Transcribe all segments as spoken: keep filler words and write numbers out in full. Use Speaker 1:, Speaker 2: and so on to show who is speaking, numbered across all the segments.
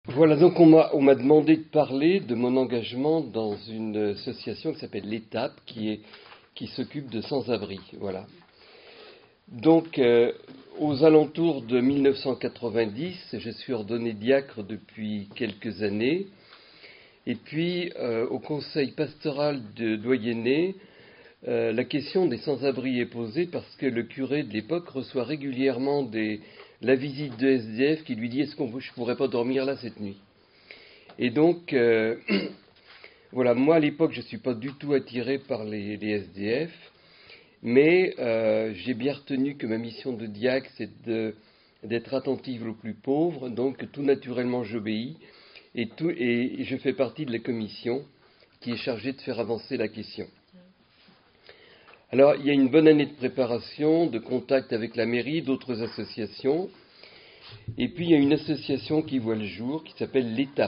Speaker 1: Voilà, donc on m'a on m'a demandé de parler de mon engagement dans une association qui s'appelle l'Étape, qui est qui s'occupe de sans-abri. Voilà. Donc, euh, aux alentours de mille neuf cent quatre-vingt-dix, je suis ordonné diacre depuis quelques années. Et puis, euh, au conseil pastoral de Doyenné, euh, la question des sans-abri est posée parce que le curé de l'époque reçoit régulièrement des, la visite de S D F qui lui dit « Est-ce que je ne pourrais pas dormir là cette nuit ?» Et donc, euh, voilà, moi à l'époque, je ne suis pas du tout attiré par les, les S D F, mais euh, j'ai bien retenu que ma mission de diacre, c'est de, d'être attentive aux plus pauvres, donc tout naturellement j'obéis, et, tout, et je fais partie de la commission qui est chargée de faire avancer la question. Alors, il y a une bonne année de préparation, de contact avec la mairie, d'autres associations, et puis il y a une association qui voit le jour, qui s'appelle l'Étape.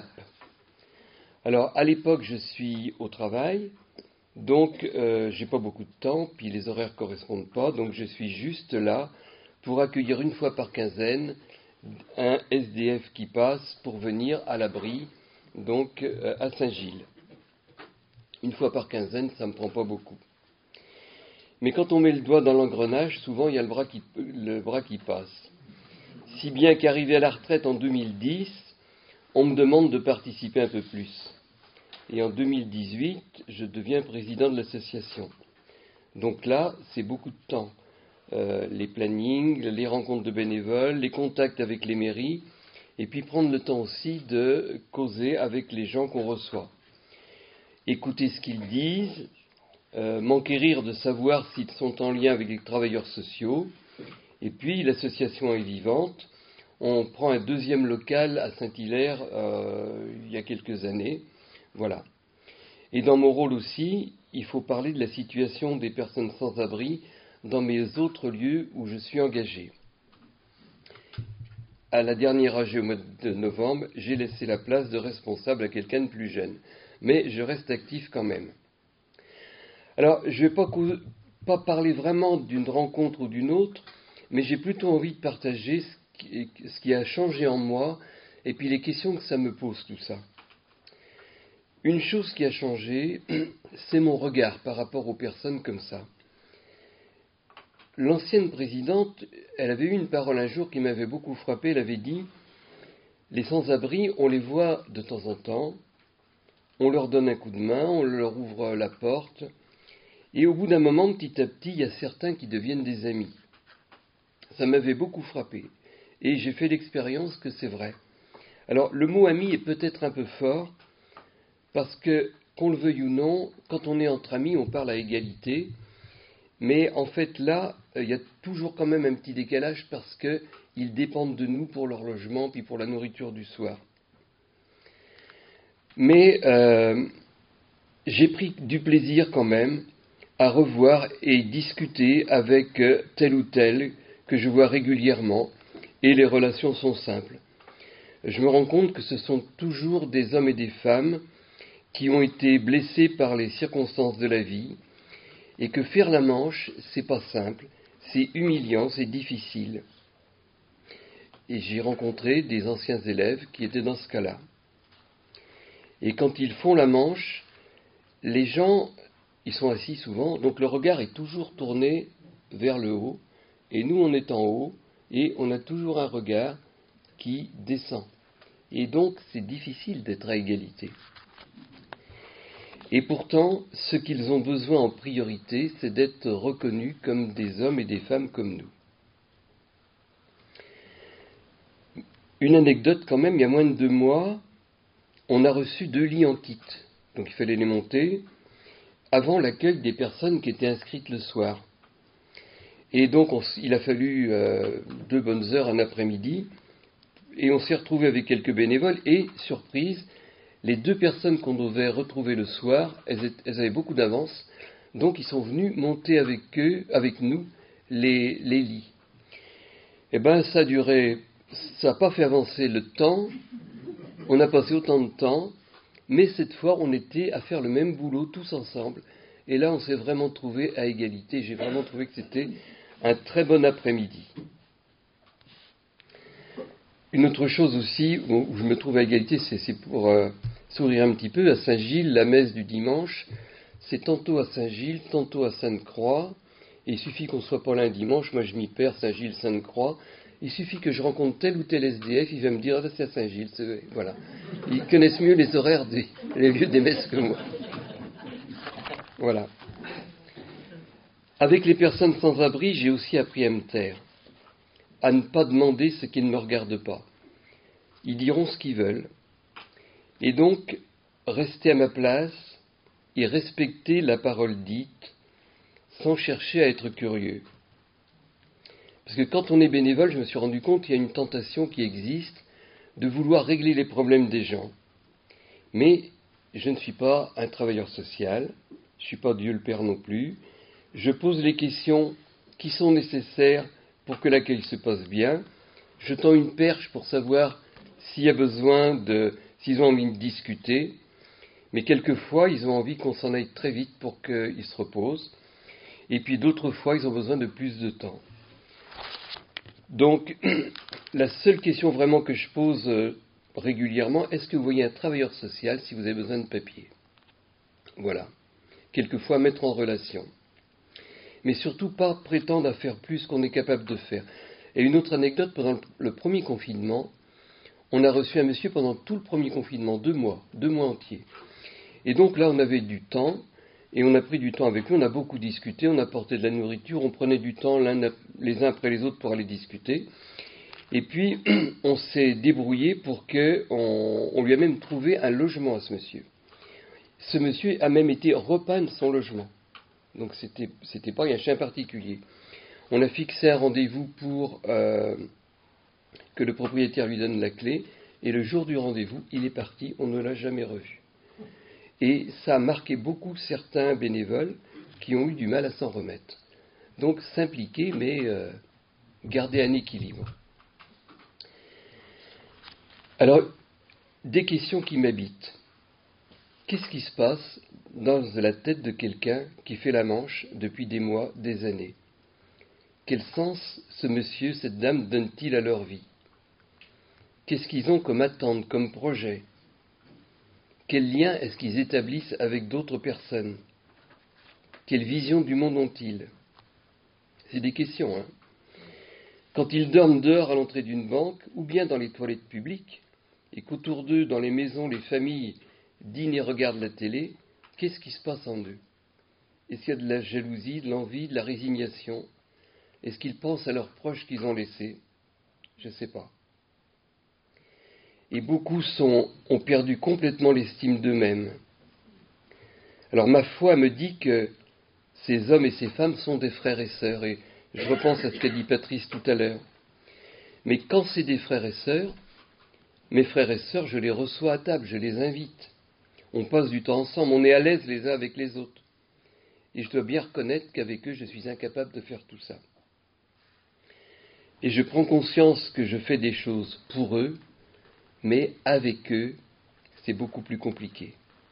Speaker 1: Alors, à l'époque, je suis au travail, donc euh, j'ai pas beaucoup de temps, puis les horaires correspondent pas, donc je suis juste là pour accueillir une fois par quinzaine un S D F qui passe pour venir à l'abri, donc euh, à Saint-Gilles. Une fois par quinzaine, ça me prend pas beaucoup. Mais quand on met le doigt dans l'engrenage, souvent il y a le bras qui, le bras qui passe. Si bien qu'arrivé à la retraite en deux mille dix, on me demande de participer un peu plus. Et en deux mille dix-huit, je deviens président de l'association. Donc là, c'est beaucoup de temps. Euh, les plannings, les rencontres de bénévoles, les contacts avec les mairies, et puis prendre le temps aussi de causer avec les gens qu'on reçoit. Écouter ce qu'ils disent, euh, m'enquérir de savoir s'ils sont en lien avec les travailleurs sociaux. Et puis, l'association est vivante. On prend un deuxième local à Saint-Hilaire euh, il y a quelques années. Voilà. Et dans mon rôle aussi, il faut parler de la situation des personnes sans abri dans mes autres lieux où je suis engagé. À la dernière A G au mois de novembre, j'ai laissé la place de responsable à quelqu'un de plus jeune. Mais je reste actif quand même. Alors, je ne vais pas, pas parler vraiment d'une rencontre ou d'une autre, mais j'ai plutôt envie de partager ce qui, ce qui a changé en moi et puis les questions que ça me pose, tout ça. Une chose qui a changé, c'est mon regard par rapport aux personnes comme ça. L'ancienne présidente, elle avait eu une parole un jour qui m'avait beaucoup frappé. Elle avait dit « Les sans-abri, on les voit de temps en temps, on leur donne un coup de main, on leur ouvre la porte, et au bout d'un moment, petit à petit, il y a certains qui deviennent des amis. » Ça m'avait beaucoup frappé, et j'ai fait l'expérience que c'est vrai. Alors, le mot « ami » est peut-être un peu fort, parce que, qu'on le veuille ou non, quand on est entre amis, on parle à égalité. Mais en fait, là, il y a toujours quand même un petit décalage parce qu'ils dépendent de nous pour leur logement puis pour la nourriture du soir. Mais euh, j'ai pris du plaisir quand même à revoir et discuter avec tel ou tel que je vois régulièrement, et les relations sont simples. Je me rends compte que ce sont toujours des hommes et des femmes qui ont été blessés par les circonstances de la vie, et que faire la manche, c'est pas simple, c'est humiliant, c'est difficile. Et j'ai rencontré des anciens élèves qui étaient dans ce cas-là. Et quand ils font la manche, les gens, ils sont assis souvent, donc le regard est toujours tourné vers le haut, et nous on est en haut, et on a toujours un regard qui descend. Et donc c'est difficile d'être à égalité. Et pourtant, ce qu'ils ont besoin en priorité, c'est d'être reconnus comme des hommes et des femmes comme nous. Une anecdote quand même, il y a moins de deux mois, on a reçu deux lits en kit. Donc il fallait les monter avant l'accueil des personnes qui étaient inscrites le soir. Et donc on, il a fallu euh, deux bonnes heures un après-midi, et on s'est retrouvé avec quelques bénévoles, et surprise, les deux personnes qu'on devait retrouver le soir, elles, elles avaient beaucoup d'avance, donc ils sont venus monter avec eux, avec nous, les, les lits. Eh bien, ça a duré, ça n'a pas fait avancer le temps, on a passé autant de temps, mais cette fois, on était à faire le même boulot tous ensemble, et là, on s'est vraiment trouvé à égalité. J'ai vraiment trouvé que c'était un très bon après-midi. une autre chose aussi où, où je me trouve à égalité, c'est, c'est pour euh, sourire un petit peu. À Saint-Gilles, la messe du dimanche, c'est tantôt à Saint-Gilles, tantôt à Sainte-Croix. Et il suffit qu'on soit pas là un dimanche, moi je m'y perds, Saint-Gilles, Sainte-Croix. Il suffit que je rencontre tel ou tel S D F, il va me dire, ah, c'est à Saint-Gilles. C'est... Voilà. Ils connaissent mieux les horaires des les lieux des messes que moi. Voilà. Avec les personnes sans abri, j'ai aussi appris à me taire, à ne pas demander ce qui ne me regarde pas. Ils diront ce qu'ils veulent. Et donc, rester à ma place et respecter la parole dite sans chercher à être curieux. Parce que quand on est bénévole, je me suis rendu compte qu'il y a une tentation qui existe de vouloir régler les problèmes des gens. Mais je ne suis pas un travailleur social, je ne suis pas Dieu le Père non plus. Je pose les questions qui sont nécessaires pour que l'accueil se passe bien. Je tends une perche pour savoir s'il y a besoin de, s'ils ont envie de discuter. Mais quelquefois, ils ont envie qu'on s'en aille très vite pour qu'ils se reposent. Et puis d'autres fois, ils ont besoin de plus de temps. Donc, la seule question vraiment que je pose euh, régulièrement, est-ce que vous voyez un travailleur social si vous avez besoin de papier ? Voilà. Quelquefois, mettre en relation. Mais surtout pas prétendre à faire plus qu'on est capable de faire. Et une autre anecdote, pendant le premier confinement, on a reçu un monsieur pendant tout le premier confinement, deux mois, deux mois entiers. Et donc là, on avait du temps, et on a pris du temps avec lui, on a beaucoup discuté, on apportait de la nourriture, on prenait du temps l'un, les uns après les autres pour aller discuter. Et puis, on s'est débrouillé pour qu'on on lui a même trouvé un logement à ce monsieur. Ce monsieur a même été repeindre son logement. Donc c'était, c'était pas un chien particulier. On a fixé un rendez-vous pour euh, que le propriétaire lui donne la clé, et le jour du rendez-vous, il est parti, on ne l'a jamais revu. Et ça a marqué beaucoup certains bénévoles qui ont eu du mal à s'en remettre. Donc s'impliquer, mais euh, garder un équilibre. Alors, des questions qui m'habitent. Qu'est-ce qui se passe dans la tête de quelqu'un qui fait la manche depuis des mois, des années ? Quel sens ce monsieur, cette dame donne-t-il à leur vie ? Qu'est-ce qu'ils ont comme attente, comme projet ? Quel lien est-ce qu'ils établissent avec d'autres personnes ? Quelle vision du monde ont-ils ? C'est des questions, hein ? Quand ils dorment dehors à l'entrée d'une banque, ou bien dans les toilettes publiques, et qu'autour d'eux, dans les maisons, les familles dînent et regardent la télé, qu'est-ce qui se passe en eux ? Est-ce qu'il y a de la jalousie, de l'envie, de la résignation ? Est-ce qu'ils pensent à leurs proches qu'ils ont laissés ? Je ne sais pas. Et beaucoup sont, ont perdu complètement l'estime d'eux-mêmes. Alors ma foi me dit que ces hommes et ces femmes sont des frères et sœurs, et je repense à ce qu'a dit Patrice tout à l'heure. Mais quand c'est des frères et sœurs, mes frères et sœurs, je les reçois à table, je les invite. On passe du temps ensemble, on est à l'aise les uns avec les autres. Et je dois bien reconnaître qu'avec eux, je suis incapable de faire tout ça. Et je prends conscience que je fais des choses pour eux, mais avec eux, c'est beaucoup plus compliqué.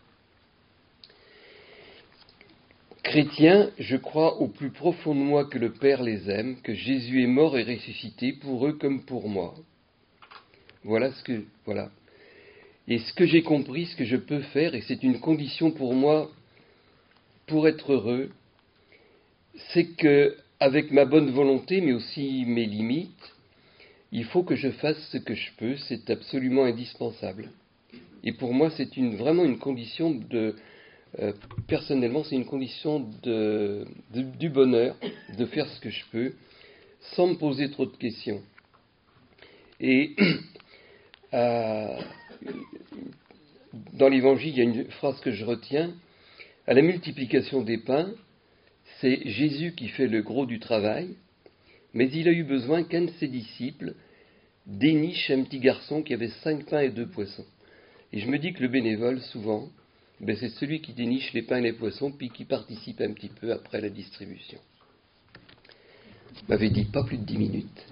Speaker 1: Chrétien, je crois au plus profond de moi que le Père les aime, que Jésus est mort et ressuscité pour eux comme pour moi. Voilà ce que, voilà. Et ce que j'ai compris, ce que je peux faire, et c'est une condition pour moi, pour être heureux, c'est que, avec ma bonne volonté, mais aussi mes limites, il faut que je fasse ce que je peux, c'est absolument indispensable. Et pour moi, c'est une, vraiment une condition de, euh, personnellement, c'est une condition de, de, du bonheur, de faire ce que je peux, sans me poser trop de questions. Et euh, dans l'Évangile, il y a une phrase que je retiens, à la multiplication des pains, c'est Jésus qui fait le gros du travail, mais il a eu besoin qu'un de ses disciples déniche un petit garçon qui avait cinq pains et deux poissons. Et je me dis que le bénévole, souvent, ben c'est celui qui déniche les pains et les poissons, puis qui participe un petit peu après la distribution. Vous m'avez dit pas plus de dix minutes.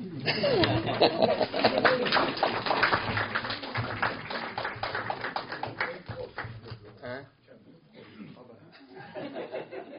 Speaker 1: Hein ?